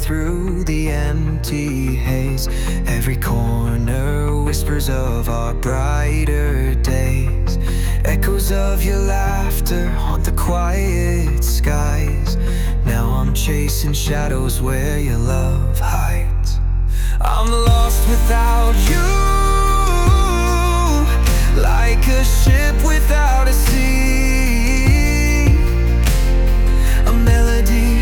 through the empty haze. Every corner whispers of our brighter days. Echoes of your laughter haunt the quiet skies. Now I'm chasing shadows where your love hides. I'm lost without you, like a ship without a sea. A melody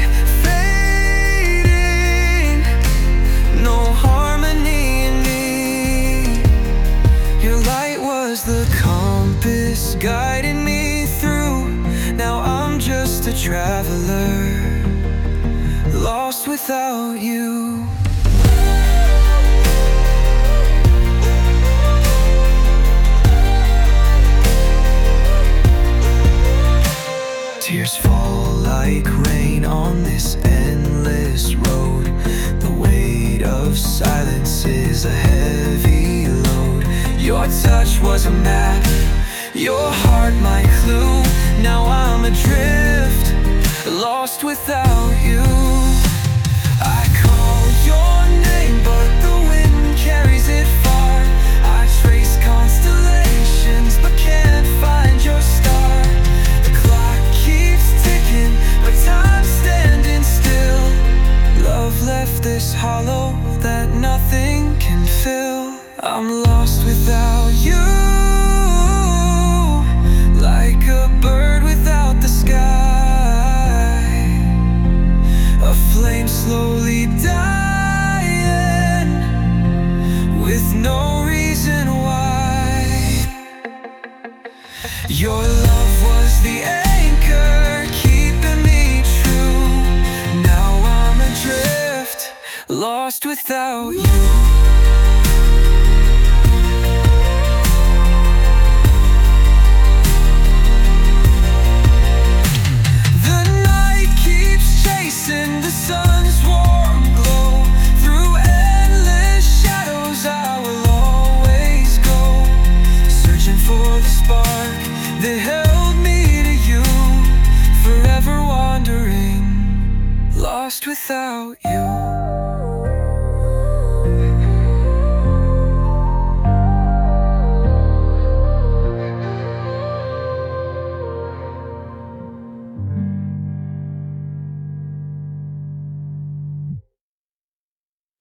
fading, no harmony in me. Your light was the compass guiding me through. Now I'm just a traveler, lost without you. Tears fall like rain on this endless road. The weight of silence is a heavy load. Your touch was a map, your heart my clue. Now I'm adrift, lost without you. I call your name, but the wind carries it far. I trace constellations, but can't find your star. The clock keeps ticking, but time's standing still. Love left this hollow that nothing can fill. I'm lost without you, like a bird without the sky. A flame slowly dying, with no reason why. Your love was the anchor keeping me true. Now I'm adrift, lost without you.